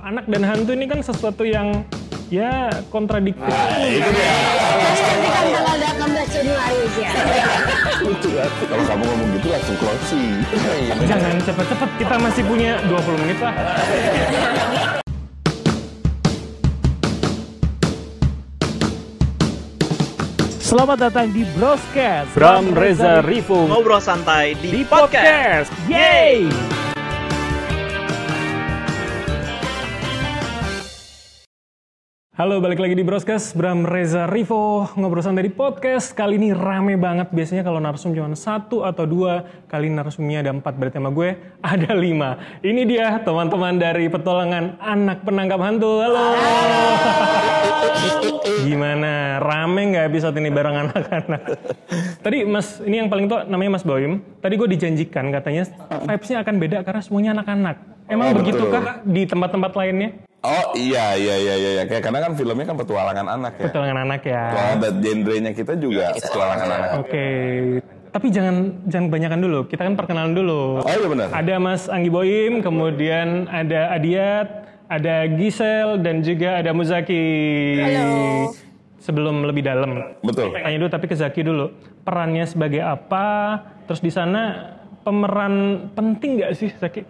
Anak dan hantu ini kan sesuatu yang ya kontradiktif. Itu dia. Nanti kan tanggal 18 Januari ya. Lucu kan? Kalau kamu ngomong gitu langsung closing. Jangan cepet-cepet, kita masih punya 20 menit lah. Selamat datang di Broscast. Bram Reza Rivo Ngobrol santai di podcast. Yeay! Halo, balik lagi di Broscast. Bram Reza Rivo ngobrol santai di podcast. Kali ini rame banget. Biasanya kalau narsum cuma 1 atau 2, kali narsumnya ada 4. Berarti sama gue ada 5. Ini dia teman-teman dari petualangan anak penangkap hantu. Halo. Gimana? Rame nggak episode ini bareng anak-anak? Tadi Mas, ini yang paling tua namanya Mas Boim. Tadi gue dijanjikan katanya vibes-nya akan beda karena semuanya anak-anak. Emang begitukah di tempat-tempat lainnya? Oh iya. Kayak karena kan filmnya kan petualangan anak ya. Petualangan anak ya. Dan genrenya kita juga petualangan anak. Oke. Tapi jangan banyakan dulu. Kita kan perkenalan dulu. Oh iya benar. Ada Mas Anggi Boim, kemudian ada Adiat, ada Gisel, dan juga ada Muzaki. Halo. Sebelum lebih dalam. Betul. Tanya dulu tapi ke Zaki dulu. Perannya sebagai apa? Terus di sana pemeran penting nggak sih Zaki?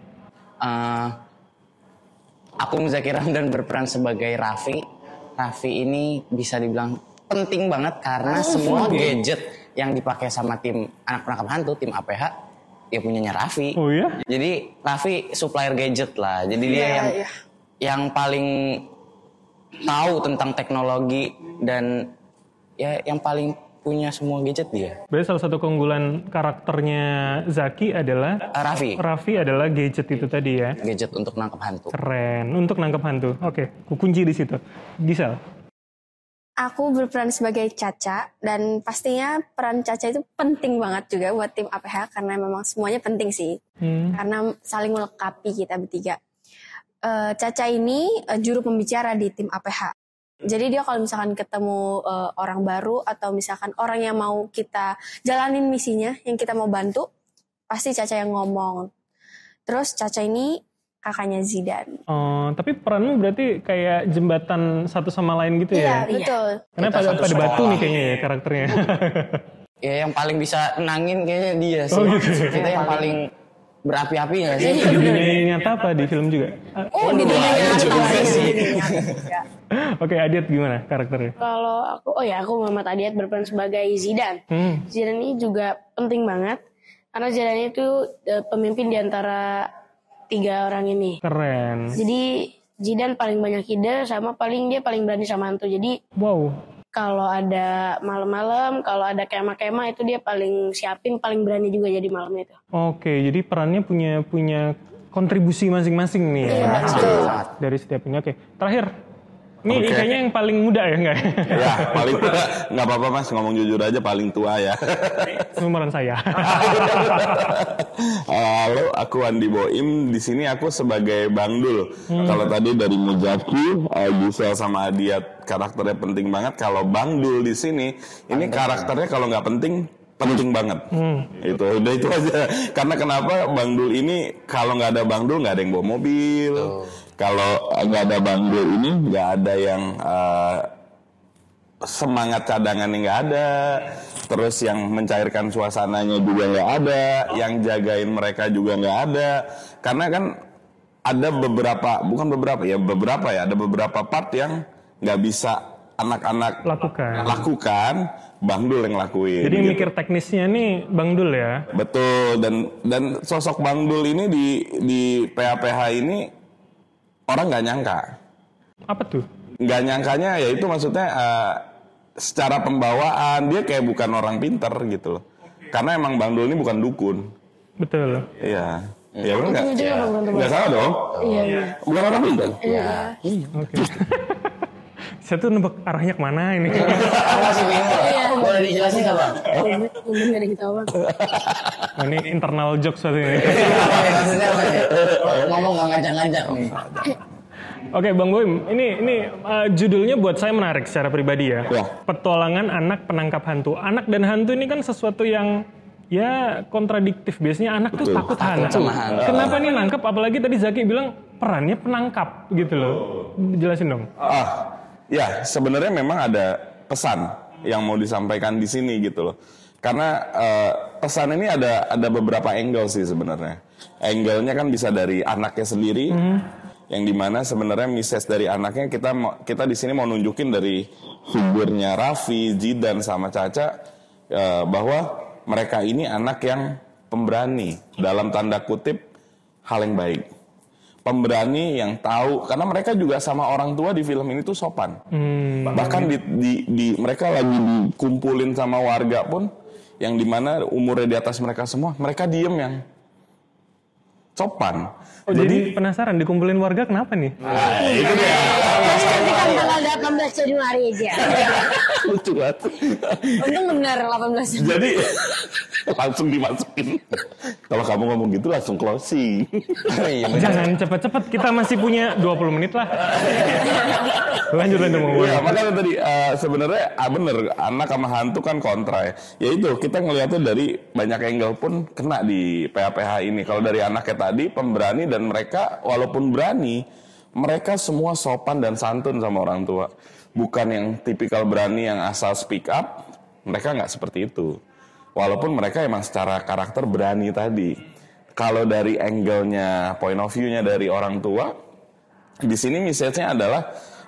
Aku Muzaki Ramdan berperan sebagai Raffi. Raffi ini bisa dibilang penting banget karena semua gadget yang dipakai sama tim anak penangkap hantu, tim APH, ya punyanya Raffi. Oh iya? Jadi Raffi supplier gadget lah. Jadi dia yang paling tahu tentang teknologi dan ya yang paling punya semua gadget dia. Berarti salah satu keunggulan karakternya Zaki adalah Raffi adalah gadget itu tadi ya. Gadget untuk nangkep hantu. Keren, untuk nangkep hantu. Oke, kunci di situ. Gisel. Aku berperan sebagai Caca dan pastinya peran Caca itu penting banget juga buat tim APH karena memang semuanya penting sih. Karena saling melengkapi kita bertiga. Caca ini juru pembicara di tim APH. Jadi dia kalau misalkan ketemu orang baru atau misalkan orang yang mau kita jalanin misinya, yang kita mau bantu, pasti Caca yang ngomong. Terus Caca ini kakaknya Zidan. Oh, tapi peranmu berarti kayak jembatan satu sama lain gitu ya? Iya, betul. Karena pada batu nih kayaknya ya karakternya. Ya yang paling bisa nenangin kayaknya dia sih. Oh, gitu. Kita yang paling berapi-api nggak sih? Di dunia nyata apa di film juga? Oh, di dunia nyata sih. Oke, Adiat gimana karakternya? Kalau aku, aku Muhammad Adiat berperan sebagai Zidan. Zidan ini juga penting banget karena Zidan itu pemimpin di antara 3 orang ini. Keren. Jadi Zidan paling banyak ide sama dia paling berani sama hantu. Jadi Wow. kalau ada malam-malam, kalau ada kemah-kemah itu dia paling siapin, paling berani juga jadi malam itu. Oke, jadi perannya punya kontribusi masing-masing nih ya. Dari setiap ini. Oke, terakhir. Ini kayaknya yang paling muda ya, enggak? Ya, paling tua. Nggak apa-apa Mas, ngomong jujur aja paling tua ya. Umuran saya. Halo, aku Andi Boim. Di sini aku sebagai Bang Dul. Kalau tadi dari Muzaki, Gisel sama Adiat karakternya penting banget. Kalau Bang Dul di sini, ini karakternya kalau nggak penting banget. Itu udah itu aja. Karena kenapa Bang Dul ini kalau nggak ada Bang Dul nggak ada yang bawa mobil. Kalau nggak ada Bang Dul ini nggak ada yang semangat cadangannya nggak ada. Terus yang mencairkan suasananya juga nggak ada. Yang jagain mereka juga nggak ada. Karena kan ada beberapa ada beberapa part yang nggak bisa anak-anak lakukan. Bang Dul yang lakuin. Jadi mikir teknisnya nih Bang Dul ya. Betul, dan sosok Bang Dul ini di PHPH ini orang nggak nyangka. Apa tuh? Nggak nyangkanya ya itu maksudnya secara pembawaan dia kayak bukan orang pinter gitu loh. Karena emang Bang Dul ini bukan dukun. Betul. Iya. Ya benar nggak? Nggak salah dong. Iya. Bukan orang pinter. Iya. Oke. Saya tuh nebak arahnya kemana ini. Masih bingung. Boleh dijelasin nggak Bang? Mungkin gak ada kita Bang. Oh, ini internal jokes satu ini. Maksudnya apa ya? Ngomong nggak ngajak-ngajak nih. Oke Bang Boim, ini judulnya buat saya menarik secara pribadi ya. Petualangan anak penangkap hantu. Anak dan hantu ini kan sesuatu yang ya kontradiktif. Biasanya anak tuh takut hantu. Kenapa nih nangkep? Apalagi tadi Zaki bilang perannya penangkap gitu loh. Jelasin dong. Ya sebenarnya memang ada pesan yang mau disampaikan di sini gitu loh. Karena pesan ini ada beberapa angle sih sebenarnya. Angle-nya kan bisa dari anaknya sendiri, yang dimana sebenarnya message dari anaknya kita di sini mau nunjukin dari figurnya Raffi, Zidan sama Caca bahwa mereka ini anak yang pemberani dalam tanda kutip hal yang baik. Pemberani yang tahu, karena mereka juga sama orang tua di film ini tuh sopan. Bahkan di mereka lagi dikumpulin sama warga pun, yang dimana umurnya di atas mereka semua, mereka diem yang sopan. Jadi penasaran dikumpulin warga kenapa nih? Itu dia. Nanti kan tanggal 18 Januari aja. Lucu banget. Untung benar 18. Jadi langsung dimasukin. Kalau kamu ngomong gitu langsung closing. Jangan cepet-cepet, kita masih punya 20 menit lah. Lanjut ngomong. Ya, makanya tadi sebenarnya bener, anak sama hantu kan kontra ya. Ya itu, kita ngelihatnya dari banyak angle pun kena di PH-PH ini. Kalau dari anaknya tadi pemberani, dan mereka walaupun berani, mereka semua sopan dan santun sama orang tua. Bukan yang tipikal berani yang asal speak up. Mereka nggak seperti itu. Walaupun mereka emang secara karakter berani tadi. Kalau dari angle-nya, point of view-nya dari orang tua, di sini message-nya adalah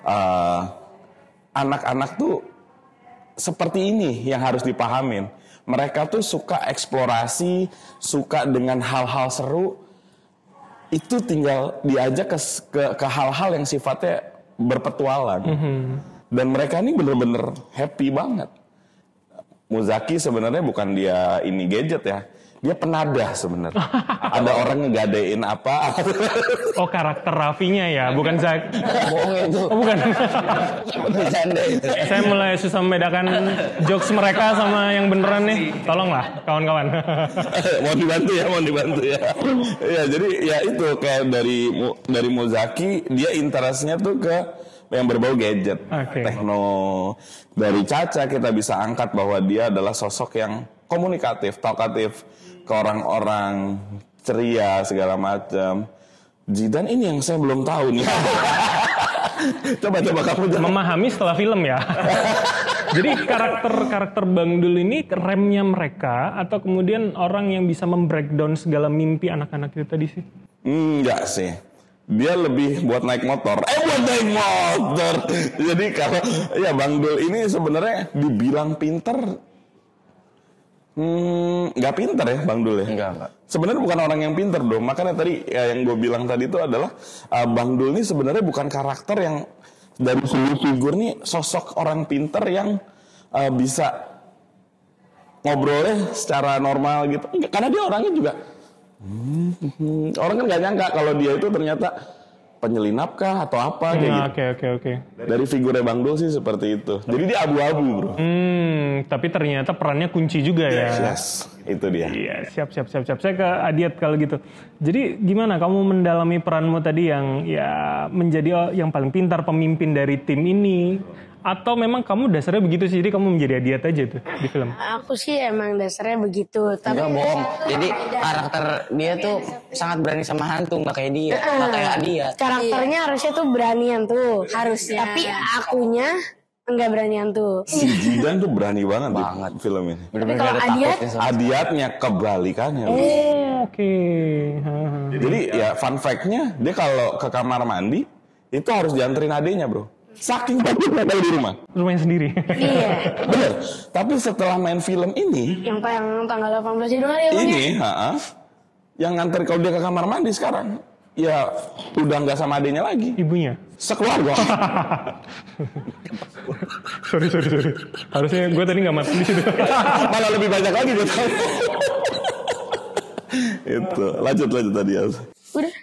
anak-anak tuh seperti ini yang harus dipahamin. Mereka tuh suka eksplorasi, suka dengan hal-hal seru. Itu tinggal diajak ke hal-hal yang sifatnya berpetualang. Dan mereka ini bener-bener happy banget. Muzaki sebenarnya bukan dia ini gadget ya. Dia penadah sebenarnya. Ada orang ngegadein apa. Oh, karakter Raffinya ya, bukan Zak. Bohong itu. Oh, bukan. Bercanda itu. Saya mulai susah membedakan jokes mereka sama yang beneran nih. Tolonglah kawan-kawan. Mohon dibantu ya. Ya, jadi ya itu kayak dari Muzaki, dia interestnya tuh ke yang berbau gadget, tekno. Dari Caca kita bisa angkat bahwa dia adalah sosok yang komunikatif, talkatif ke orang-orang, ceria segala macam. Zidan ini yang saya belum tahu nih. Coba kamu Memahami setelah film ya. Jadi karakter Bang Dul ini remnya mereka atau kemudian orang yang bisa membreakdown segala mimpi anak-anak itu tadi sih? Enggak sih. Dia lebih buat naik motor. Jadi kalau ya Bang Dul ini sebenarnya dibilang pinter, nggak pinter ya Bang Dul ya. Enggak. Sebenarnya bukan orang yang pinter dong. Makanya tadi ya, yang gue bilang tadi itu adalah Bang Dul ini sebenarnya bukan karakter yang dari seluruh figur nih sosok orang pinter yang bisa ngobrolnya secara normal gitu. Karena dia orangnya juga orang kan nggak nyangka kalau dia itu ternyata penyelinap kah atau apa kayak gitu. Oke. Dari figurnya Bang Dul sih seperti itu. Jadi dia abu-abu bro. Tapi ternyata perannya kunci juga ya. Yes, itu dia. Iya, siap. Saya ke Adiat kalau gitu. Jadi gimana kamu mendalami peranmu tadi yang ya menjadi yang paling pintar pemimpin dari tim ini? Atau memang kamu dasarnya begitu sih, jadi kamu menjadi Adiat aja tuh di film? Aku sih emang dasarnya begitu. Tapi Enggak bohong. Jadi karakter dia tuh sangat berani sama hantu, nggak kayak dia, nggak kayak dia. karakternya harusnya tuh beranian tuh. Harusnya. Tapi akunya enggak beranian tuh. Si Zidan tuh berani banget di film ini. Tapi kalau Adiat, Adiatnya kebalikannya. Oke. Jadi ya fun fact-nya, dia kalau ke kamar mandi itu harus dianterin adenya bro. Saking takutnya kalau di rumah. Rumahnya sendiri. iya. Bener. Tapi setelah main film ini, Yang tanggal 18 Januari ya, Bang, ya? ini, yang nganter kalau dia ke kamar mandi sekarang, ya udah nggak sama adenya lagi. Ibunya. Sekeluarga. sorry. Harusnya gue tadi nggak mati di situ. Malah lebih banyak lagi gue tahu. Itu. Lanjut tadi ya. Udah.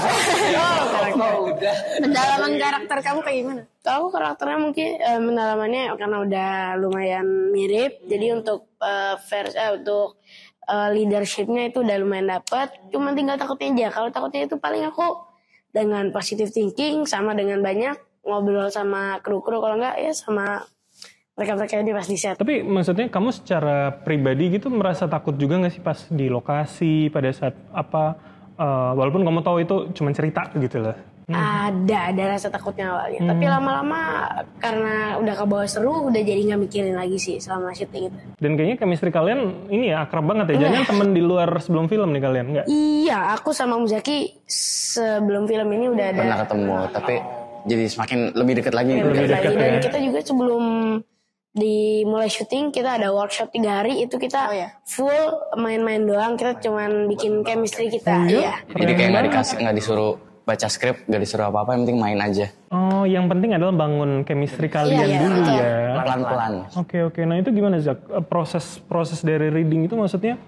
Pendalaman karakter kamu kayak gimana? Kalau karakternya mungkin pendalamannya karena udah lumayan mirip, jadi untuk untuk leadershipnya itu udah lumayan dapet. Cuma tinggal takutnya aja. Kalau takutnya itu paling aku dengan positive thinking sama dengan banyak ngobrol sama kru-kru, kalau enggak ya sama mereka-mereka ini pas di set. Tapi maksudnya kamu secara pribadi gitu merasa takut juga nggak sih pas di lokasi pada saat walaupun kamu tahu itu cuma cerita gitu loh. Ada rasa takutnya awalnya, tapi lama-lama karena udah kebawa seru, udah jadi nggak mikirin lagi sih selama syuting itu. Dan kayaknya chemistry kalian ini ya akrab banget ya. Jangan temen di luar sebelum film nih kalian, enggak? Iya, aku sama Muzaki sebelum film ini udah ada. Pernah ketemu, tapi jadi semakin lebih dekat lagi. Lebih dekat Dan ya. kita juga sebelum dimulai syuting kita ada workshop 3 hari, itu kita full main-main doang, kita cuman bikin chemistry kita. Iya. Jadi kayak nggak disuruh baca skrip, nggak disuruh apa-apa, yang penting main aja. Oh, yang penting adalah bangun chemistry kalian dulu ya. Pelan-pelan. Oke. Nah itu gimana Zak? Proses dari reading itu maksudnya,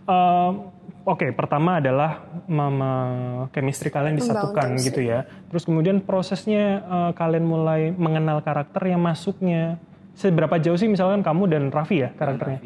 pertama adalah chemistry kalian disatukan gitu ya. Terus kemudian prosesnya kalian mulai mengenal karakter yang masuknya. Seberapa jauh sih misalkan kamu dan Raffi ya karakternya?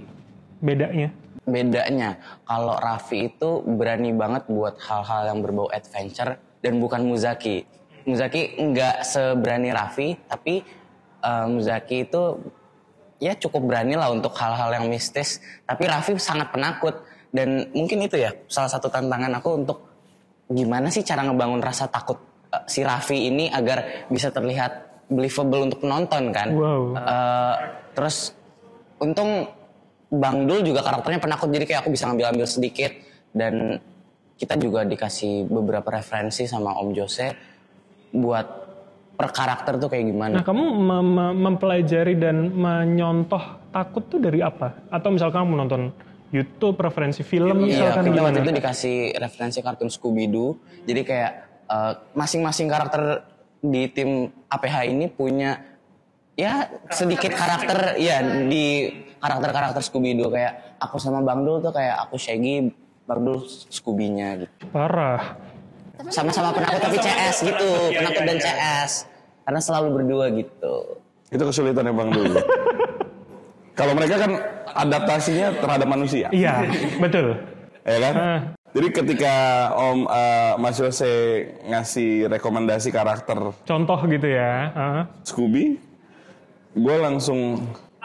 Bedanya, kalau Raffi itu berani banget buat hal-hal yang berbau adventure dan bukan Muzaki. Muzaki nggak seberani Raffi, tapi Muzaki itu ya cukup berani lah untuk hal-hal yang mistis. Tapi Raffi sangat penakut, dan mungkin itu ya salah satu tantangan aku untuk gimana sih cara ngebangun rasa takut si Raffi ini agar bisa terlihat believable untuk penonton kan. Wow. Terus untung Bang Dul juga karakternya penakut, jadi kayak aku bisa ngambil sedikit, dan kita juga dikasih beberapa referensi sama Om Jose buat per karakter tuh kayak gimana. Nah, kamu mempelajari dan menyontoh takut tuh dari apa? Atau misalkan kamu nonton YouTube, referensi film misalkan kita gimana? waktu itu dikasih referensi kartun Scooby-Doo, jadi kayak masing-masing karakter di tim APH ini punya ya sedikit karakter ya di karakter Scooby-Doo. Kayak aku sama Bang Dul tuh kayak aku Shaggy, Bang Dul Scooby-nya gitu. Parah. Sama-sama penakut tapi CS gitu, penakut dan CS. Karena selalu berdua gitu. Itu kesulitannya Bang Dul. Kalau mereka kan adaptasinya terhadap manusia. Iya, betul. Ya kan? Jadi ketika Om Mas Yose ngasih rekomendasi karakter Contoh gitu ya. Scooby, gue langsung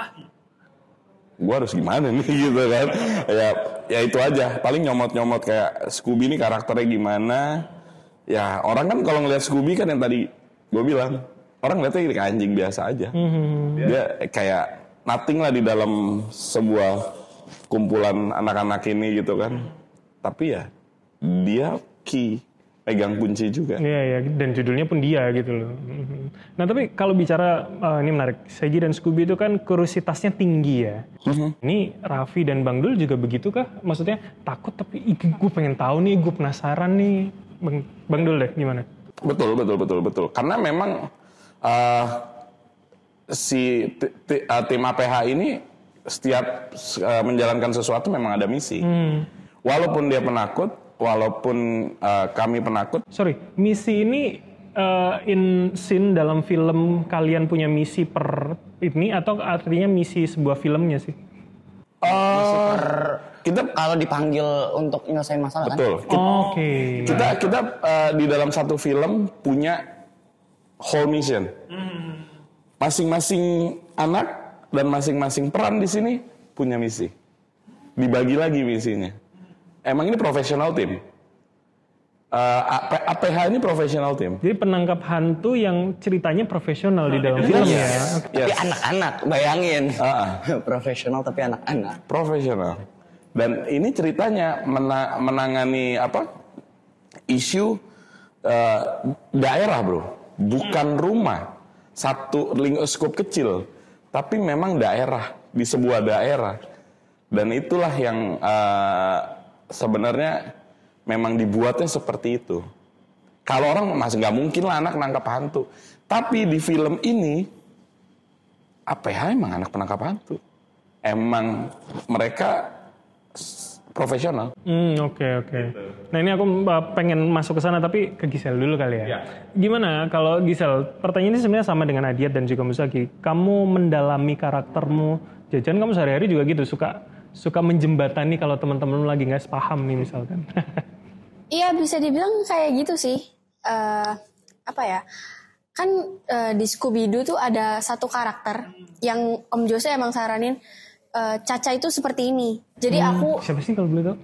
gue harus gimana nih gitu kan. Ya itu aja, paling nyomot-nyomot kayak Scooby ini karakternya gimana. Ya orang kan kalau ngeliat Scooby kan yang tadi gue bilang, orang ngeliatnya kayak anjing biasa aja. Dia kayak nothing lah di dalam sebuah kumpulan anak-anak ini gitu kan. Tapi ya dia pegang kunci juga. Iya, dan judulnya pun dia gitu loh. Nah tapi kalau bicara, ini menarik, Shaggy dan Scooby itu kan kuriositasnya tinggi ya. Ini Raffi dan Bang Dul juga begitu kah? Maksudnya takut tapi gue pengen tahu nih, gue penasaran nih. Bang Dul deh, gimana? Betul. Karena memang si tim APH ini setiap menjalankan sesuatu memang ada misi. Walaupun dia penakut, walaupun kami penakut. Sorry, misi ini in scene dalam film kalian punya misi per ini atau artinya misi sebuah filmnya sih? Kita kalau dipanggil untuk nyelesain masalah betul. kan? Oke. Kita di dalam satu film punya whole mission. Masing-masing anak dan masing-masing peran di sini punya misi. Dibagi lagi misinya. Emang ini profesional tim. APH ini profesional tim. Jadi penangkap hantu yang ceritanya profesional di dalam film ya. Tapi anak-anak, bayangin. Profesional tapi anak-anak. Profesional. Dan ini ceritanya menangani isu daerah bro. Bukan rumah. Satu lingkup kecil. Tapi memang daerah. Di sebuah daerah. Dan itulah yang sebenarnya memang dibuatnya seperti itu. Kalau orang masih nggak mungkin lah anak nangkap hantu. Tapi di film ini, APH emang anak penangkap hantu. Emang mereka profesional. Oke. Nah ini aku pengen masuk ke sana tapi ke Gisel dulu kali ya. Gimana kalau Gisel? Pertanyaan ini sebenarnya sama dengan Adiat dan juga Muzaki. Kamu mendalami karaktermu, jajan kamu sehari-hari juga gitu suka menjembatani kalau teman-teman lagi nggak sepaham nih misalkan. Iya bisa dibilang kayak gitu sih. Kan di Scooby-Doo tuh ada satu karakter yang Om Jose emang saranin Caca itu seperti ini. Jadi aku siapa sih kalau boleh tahu?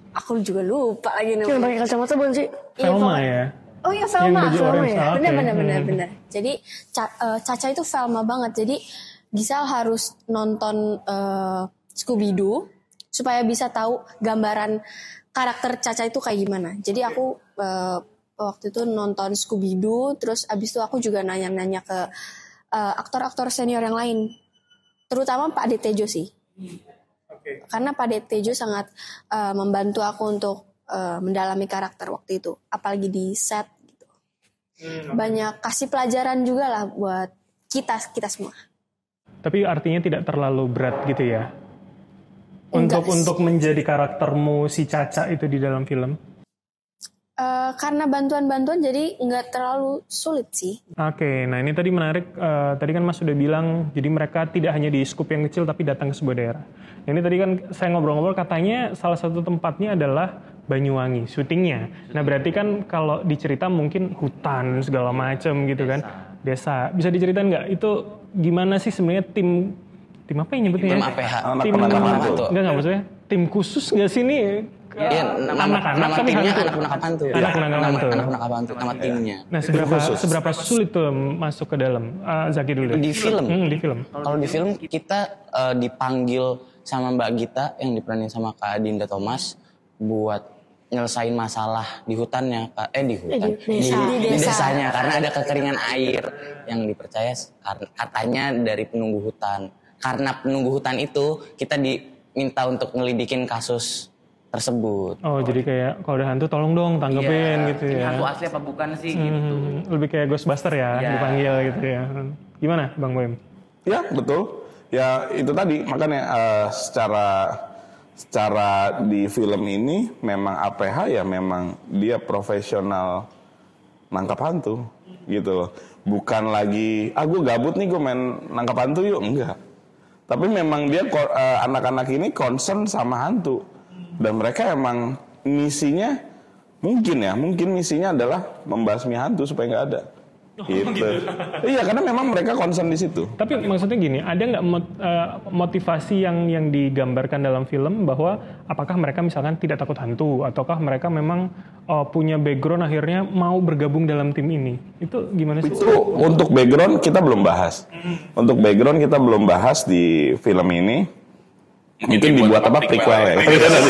Aku juga lupa lagi Yang namanya. pakai kacamata bukan sih? Velma ya. Oh iya Velma, baju Velma orange, ya. oke. Benar. Jadi Caca itu Velma banget. Jadi Gisel harus nonton Scooby Doo supaya bisa tahu gambaran karakter Caca itu kayak gimana. Jadi aku waktu itu nonton Scooby Doo, terus abis itu aku juga nanya-nanya ke aktor-aktor senior yang lain, terutama Pak De Tejo sih. Karena Pak De Tejo sangat membantu aku untuk mendalami karakter waktu itu, apalagi di set gitu. Banyak kasih pelajaran juga lah buat kita semua. Tapi artinya tidak terlalu berat gitu ya? Enggak Untuk menjadi karaktermu si Caca itu di dalam film? Karena bantuan-bantuan jadi nggak terlalu sulit sih. Oke, nah ini tadi menarik. Tadi kan Mas sudah bilang, jadi mereka tidak hanya di skup yang kecil, tapi datang ke sebuah daerah. Ini tadi kan saya ngobrol-ngobrol, katanya salah satu tempatnya adalah Banyuwangi, syutingnya. Nah berarti kan kalau dicerita mungkin hutan segala macam gitu kan, desa. Bisa diceritain nggak? Itu gimana sih sebenarnya tim apa yang nyebutnya? Tim ya? APH. Anak Tim penangkap hantu. Enggak maksudnya tim khusus nggak sih ini? Iya, nama tapi timnya hantu. anak penangkap hantu. Anak penangkap hantu. Anak penangkap hantu, nama timnya. Nah, seberapa sulit tuh masuk ke dalam? Zaki dulu. Di film? Di film. Kalau di film kita dipanggil sama Mbak Gita yang diperanin sama Kak Dinda Thomas buat nyelesain masalah di hutannya, di desanya, karena ada kekeringan air yang dipercaya katanya dari penunggu hutan. Karena penunggu hutan itu kita diminta untuk ngelidikin kasus tersebut. Oh, jadi kayak kalau ada hantu tolong dong tanggepin gitu ya. Hantu asli apa bukan sih gitu. Lebih kayak Ghostbuster ya, dipanggil gitu ya. Gimana Bang Boim? Ya betul. Ya itu tadi makanya secara di film ini memang APH ya memang dia profesional nangkap hantu gitu loh. Bukan lagi gue gabut nih gue main nangkap hantu yuk, enggak. Tapi memang dia anak-anak ini concern sama hantu. Dan mereka emang misinya mungkin misinya adalah membasmi hantu supaya nggak ada. Gitu. Iya, karena memang mereka concern di situ. Tapi maksudnya gini, ada nggak motivasi yang digambarkan dalam film bahwa apakah mereka misalkan tidak takut hantu, ataukah mereka memang punya background akhirnya mau bergabung dalam tim ini? Itu gimana sih? Itu untuk background kita belum bahas. Untuk background kita belum bahas di film ini. Mungkin dibuat apa prequel ya.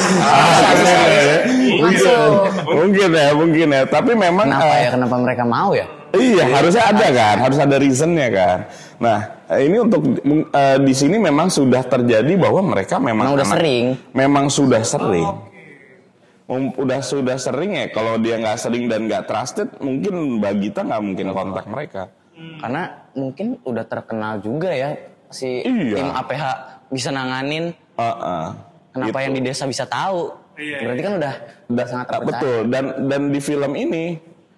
Mungkin ya. Tapi memang Kenapa mereka mau ya? Iya, harusnya ada kan, harus ada reasonnya kan. Nah, ini untuk di sini memang sudah terjadi bahwa mereka memang sudah sering. Sudah sering ya. Kalau dia nggak sering dan nggak trusted, mungkin bagi kita nggak mungkin kontak mereka. Karena mungkin udah terkenal juga ya si tim APH bisa nanganin. Kenapa gitu. yang di desa bisa tahu? Berarti kan udah sangat terpercaya. Betul. Dan di film ini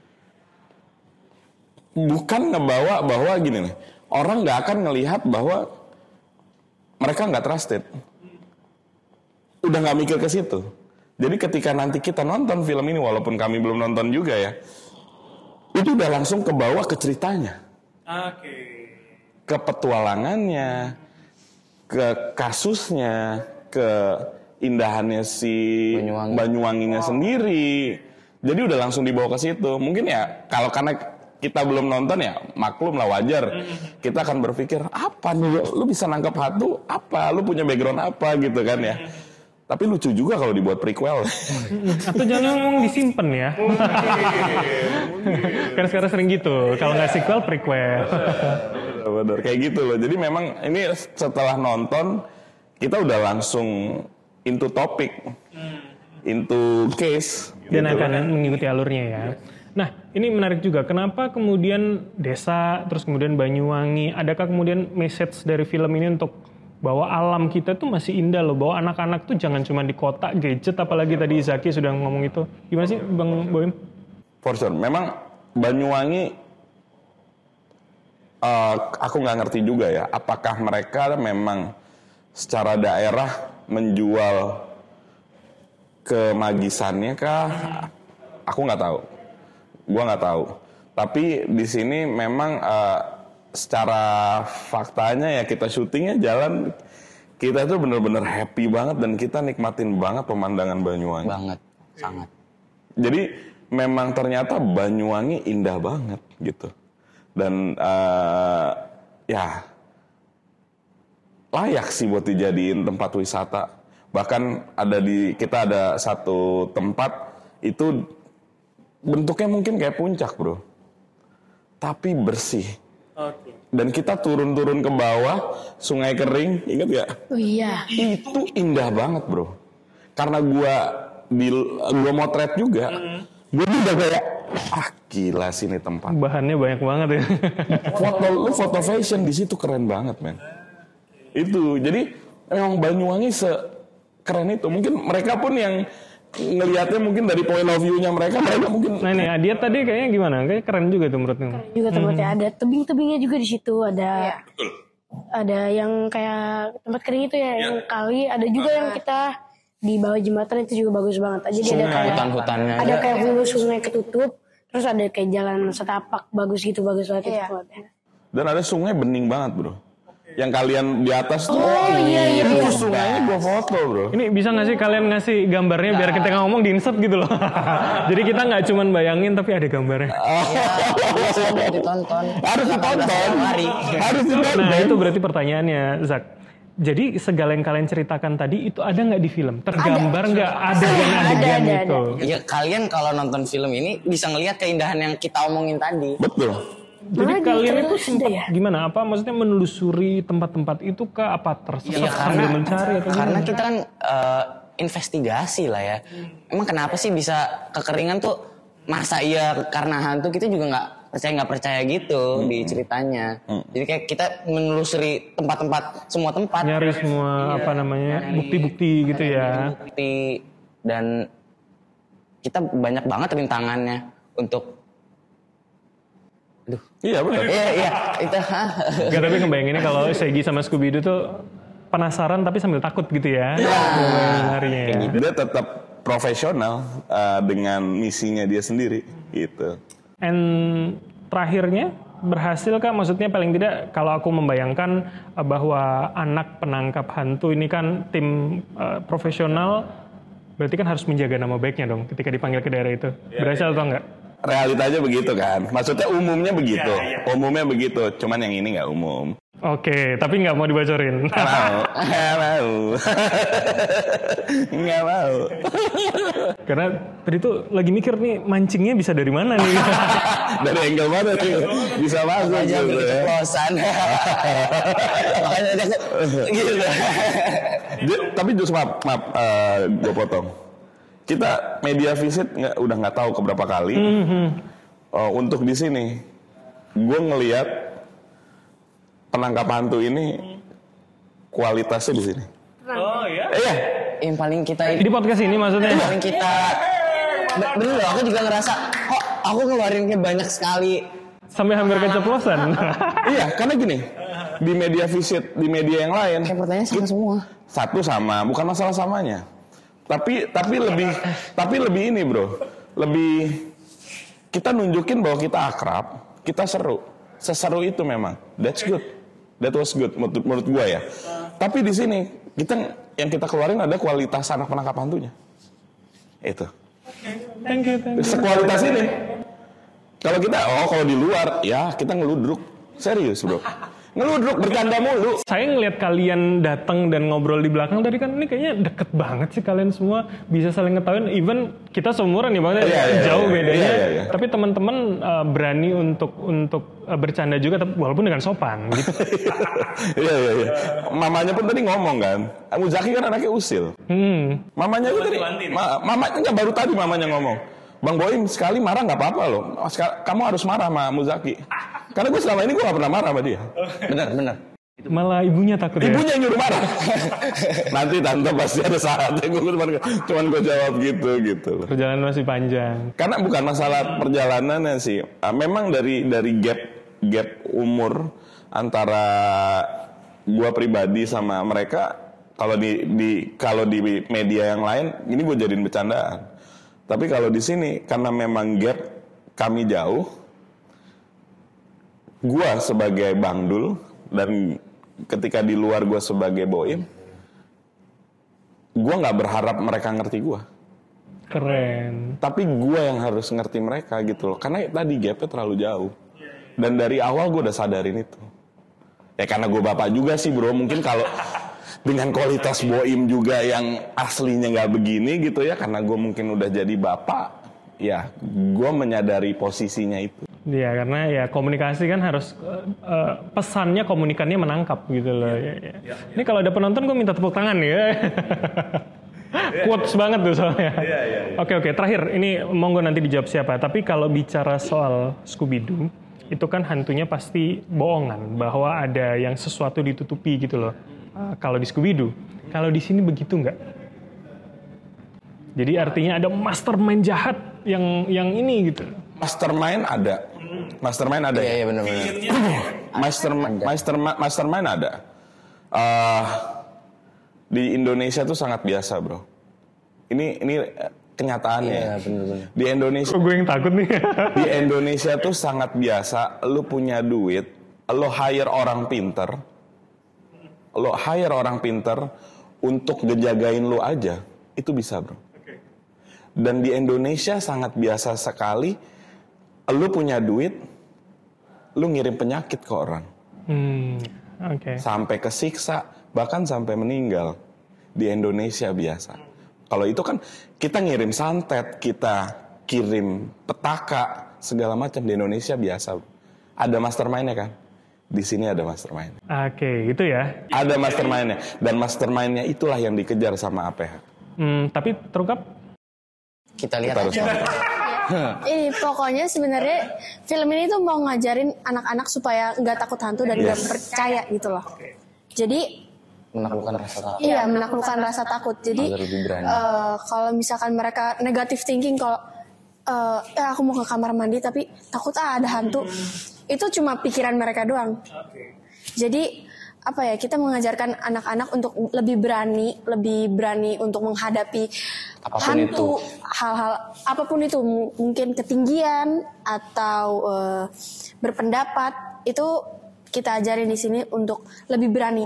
bukan ngebawa bahwa gini nih, orang nggak akan ngelihat bahwa mereka nggak trusted. Udah nggak mikir ke situ. Jadi ketika nanti kita nonton film ini, walaupun kami belum nonton juga ya, itu udah langsung kebawa ke ceritanya, ke petualangannya, ke kasusnya, ke indahannya si Banyuwanginya sendiri. Jadi udah langsung dibawa ke situ. Mungkin ya kalau karena kita belum nonton ya maklum lah, wajar. Kita akan berpikir apa nih, lu bisa nangkap hantu apa, lu punya background apa gitu kan ya. Tapi lucu juga kalau dibuat prequel. Atau jangan ngomong disimpan ya. Karena sekarang sering gitu. Kalau nggak sequel, prequel. Bener, kayak gitu loh. Jadi memang ini setelah nonton kita udah langsung into topik, into case. Dan gitu. akan mengikuti alurnya ya. Nah, ini menarik juga. Kenapa kemudian desa, terus kemudian Banyuwangi? Adakah kemudian message dari film ini untuk bahwa alam kita tuh masih indah loh, bahwa anak-anak tuh jangan cuma di kota, gadget, apalagi tadi Zaki sudah ngomong itu. Gimana sih Bang Boim? For sure. Memang Banyuwangi, aku nggak ngerti juga ya, apakah mereka memang secara daerah menjual kemagisannya kah? Aku nggak tahu. Gua nggak tahu. Tapi di sini memang secara faktanya ya kita syutingnya jalan kita tuh bener-bener happy banget dan kita nikmatin banget pemandangan Banyuwangi. Banget, sangat. Jadi memang ternyata Banyuwangi indah banget gitu. Dan ya layak sih buat dijadiin tempat wisata. Bahkan kita ada satu tempat itu bentuknya mungkin kayak puncak, bro. Tapi bersih. Dan kita turun-turun ke bawah, sungai kering, ingat gak? Oh iya. Itu indah banget, bro. Karena gua motret juga, gua udah kayak, gila sih ini tempat. Bahannya banyak banget ya. Foto fashion di situ keren banget, men. Itu, jadi memang Banyuwangi sekeren itu. Mungkin mereka pun yang ngelihatnya mungkin dari point of view-nya mereka mungkin. Nah ini Adiat tadi kayaknya gimana? Kayak keren juga tuh menurutnya. Keren juga tempatnya, ada tebing-tebingnya juga di situ, ada yang kayak tempat kering itu ya, yang kali, ada juga yang kita di bawah jembatan itu juga bagus banget. Jadi ada kayak hutan-hutannya. Ada kayak hulu sungai ketutup, terus ada kayak jalan setapak bagus gitu, bagus banget itu tempatnya. Dan ada sungai bening banget, bro. Yang kalian di atas tuh, iya. itu sungainya gue foto, bro. Ini bisa nggak sih kalian ngasih gambarnya biar kita ngomong di insert gitu loh. Jadi kita nggak cuman bayangin tapi ada gambarnya. Harus ditonton. Harus ditonton. Nah itu berarti pertanyaannya, Zak. Jadi segala yang kalian ceritakan tadi itu ada nggak di film? Tergambar nggak adegan itu? Ya kalian kalau nonton film ini bisa ngelihat keindahan yang kita omongin tadi. Betul. Jadi kalian itu sempat ya? gimana? Apa maksudnya menelusuri tempat-tempat itu kah? Apa tersesat Ya, sambil mencari atau karena gimana? kita kan investigasi lah ya. Emang kenapa sih bisa kekeringan tuh? Masa iya karena hantu? Kita juga nggak percaya gitu di ceritanya. Jadi kayak kita menelusuri tempat-tempat, semua tempat. Nyari semua bukti-bukti gitu ya. Bukti, dan kita banyak banget rintangannya untuk. Iya benar. Iya itu. Gak, tapi ngebayanginnya kalau Shaggy sama Scooby-Doo tuh penasaran tapi sambil takut gitu ya. Harinya ya. Dia tetap profesional dengan misinya dia sendiri gitu. And terakhirnya berhasil kah? Maksudnya paling tidak kalau aku membayangkan bahwa anak penangkap hantu ini kan tim profesional, berarti kan harus menjaga nama baiknya dong ketika dipanggil ke daerah itu. Berhasil atau enggak? Realitanya begitu kan. Maksudnya umumnya begitu. Umumnya begitu. Cuman yang ini nggak umum. Oke, tapi nggak mau dibocorin. Nggak mau. Karena tadi tuh lagi mikir nih mancingnya bisa dari mana nih? Dari angle mana nih? Bisa masuk aja gitu ya. keceplosan. Gitu. Tapi justru maaf, gue potong. Kita media visit udah nggak tahu keberapa kali. Untuk di sini, gue ngelihat penangkap hantu ini kualitasnya di sini. Oh iya? Iya. Yang paling kita Di podcast ini maksudnya? Yang paling kita bener loh, aku juga ngerasa kok aku ngeluarin kayak banyak sekali. Sampai hampir keceplosan. Iya, karena gini, di media visit, di media yang lain, Kayak pertanyaan sama semua. satu sama, bukan masalah samanya. Tapi lebih ini, bro. Lebih kita nunjukin bahwa kita akrab, kita seru. Seseru itu memang. That's good. That was good menurut gua ya. Tapi di sini yang kita keluarin ada kualitas anak penangkap hantunya. Itu. Thank you. Sekualitas ini. Kalau di luar ya kita ngeludruk. Serius, bro. Ngeludruk, bercanda mulu. Saya ngelihat kalian datang dan ngobrol di belakang tadi kan ini kayaknya deket banget sih kalian semua bisa saling ngetahuin. Even kita seumuran ya bang, jauh bedanya. Iya. Tapi teman-teman berani untuk bercanda juga, walaupun dengan sopan. Gitu. Iya. Mamanya pun tadi ngomong kan. Muzaki kan anaknya usil. Mamanya itu tadi. Mamanya nggak baru tadi mamanya ngomong. Bang Boim sekali marah nggak apa-apa loh. Kamu harus marah sama Muzaki. Karena gue selama ini gue gak pernah marah sama dia. Benar. Malah ibunya takut ya? Ibunya yang nyuruh marah. Nanti tante pasti ada saatnya cuman gue jawab gitu loh. Perjalanan masih panjang. Karena bukan masalah perjalanannya sih. Memang dari gap umur antara gue pribadi sama mereka, kalau di media yang lain ini gue jadiin bercandaan. Tapi kalau di sini karena memang gap kami jauh, gua sebagai Bang Dul dan ketika di luar gua sebagai Boim, gue nggak berharap mereka ngerti gue. Keren. Tapi gue yang harus ngerti mereka gitu loh. Karena tadi gapnya terlalu jauh. Dan dari awal gue udah sadarin itu. Ya karena gue bapak juga sih bro. Mungkin kalau dengan kualitas Boim juga yang aslinya nggak begini gitu ya. Karena gue mungkin udah jadi bapak. Ya gue menyadari posisinya itu. Iya, karena ya komunikasi kan harus pesannya komunikannya menangkap gitu loh. Ya. Ini kalau ada penonton gue minta tepuk tangan ya. Quotes banget tuh soalnya. Oke, terakhir ini monggo nanti dijawab siapa. Tapi kalau bicara soal Scooby-Doo, itu kan hantunya pasti bohongan bahwa ada yang sesuatu ditutupi gitu loh. Kalau di Scooby-Doo, kalau di sini begitu nggak? Jadi artinya ada mastermind jahat yang ini gitu. Mastermind ada. Iya benar-benar. Mastermind ada. Di Indonesia tuh sangat biasa bro. Ini kenyataannya. Iya benar-benar. Di Indonesia. Gue yang takut nih. Di Indonesia tuh sangat biasa. Lu punya duit, lu hire orang pinter untuk ngejagain lu aja. Itu bisa bro. Dan di Indonesia sangat biasa sekali. Lu punya duit, lu ngirim penyakit ke orang. Sampai kesiksa, bahkan sampai meninggal. Di Indonesia biasa. Kalau itu kan kita ngirim santet, kita kirim petaka, segala macam. Di Indonesia biasa. Ada mastermind-nya kan? Di sini ada mastermind. Oke, itu ya. Ada mastermind-nya. Dan mastermind-nya itulah yang dikejar sama APH. Tapi terungkap? Kita lihat Kita harus nonton. Ini pokoknya sebenarnya film ini tuh mau ngajarin anak-anak supaya nggak takut hantu dan nggak percaya gitu loh. Jadi menaklukkan rasa takut. iya menaklukkan rasa takut. Jadi Agar lebih berani. kalau misalkan mereka negatif thinking kalau aku mau ke kamar mandi tapi takut ada hantu, itu cuma pikiran mereka doang. Jadi apa ya, kita mengajarkan anak-anak untuk lebih berani untuk menghadapi Apapun hantu, hal-hal apapun itu, mungkin ketinggian atau berpendapat, itu kita ajarin di sini untuk lebih berani.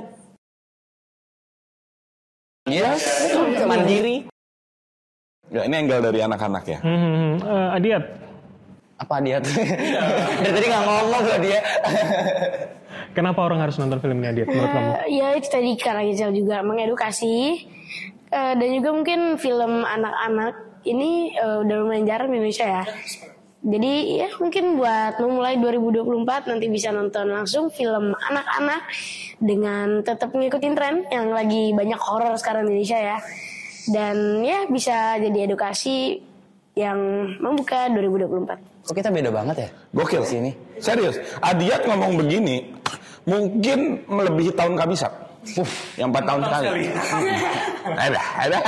Yes, mandiri. Ya, ini angle dari anak-anak ya. Adiat. Apa dia? Dari tadi nggak ngomong loh dia. Kenapa orang harus nonton film ini, Adiat, menurut kamu? Ya itu tadi karena Gisel juga mengedukasi dan juga mungkin film anak-anak ini udah lumayan jarang di Indonesia ya. Jadi ya mungkin buat memulai 2024 nanti bisa nonton langsung film anak-anak dengan tetap ngikutin tren yang lagi banyak horor sekarang di Indonesia ya. Dan ya bisa jadi edukasi yang membuka 2024. Kok kita beda banget ya? Gokil. Di sini. Serius. Adiat ngomong begini, mungkin melebihi tahun Kabisat. Yang 4 tahun sekali. Ada.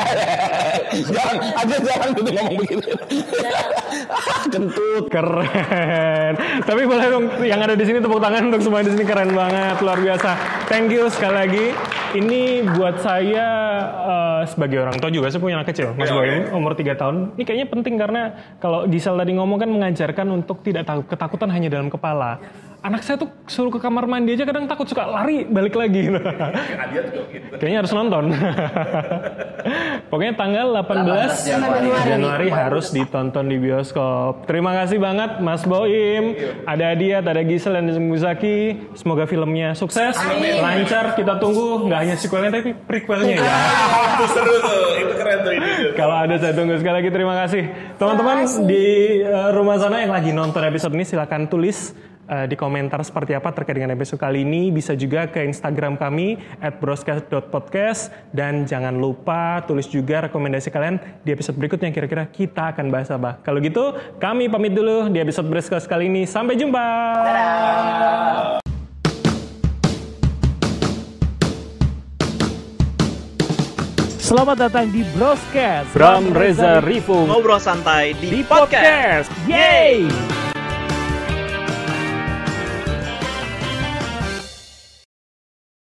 Jangan gitu ngomong begitu. Kentut. Keren. Tapi boleh dong yang ada di sini tepuk tangan untuk semua di sini, keren banget, luar biasa. Thank you sekali lagi. Ini buat saya sebagai orang tua juga, saya punya anak kecil, Mas Boim, umur 3 tahun. Ini kayaknya penting karena kalau Gisel tadi ngomong kan mengajarkan untuk tidak takut, ketakutan hanya dalam kepala. Anak saya tuh suruh ke kamar mandi aja kadang takut, suka lari balik lagi. Kayaknya harus nonton. Pokoknya tanggal 18 Januari harus ditonton di bioskop. Terima kasih banget Mas Boim, ada Adiat, ada Gisel dan Muzaki. Semoga filmnya sukses, lancar. Kita tunggu nggak hanya sequelnya tapi prequelnya ya. Itu seru tuh, itu keren tuh ini. Kalau ada saya tunggu. Sekali lagi terima kasih. Teman-teman di rumah sana yang lagi nonton episode ini silakan tulis di komentar seperti apa terkait dengan episode kali ini. Bisa juga ke Instagram kami @broadcast.podcast, dan jangan lupa tulis juga rekomendasi kalian di episode berikutnya kira-kira kita akan bahas apa. Kalau gitu kami pamit dulu di episode Broadcast kali ini. Sampai jumpa. Dadah. Selamat datang di Broadcast. Bram Reza Rivo Ngobrol santai di podcast. Yeay.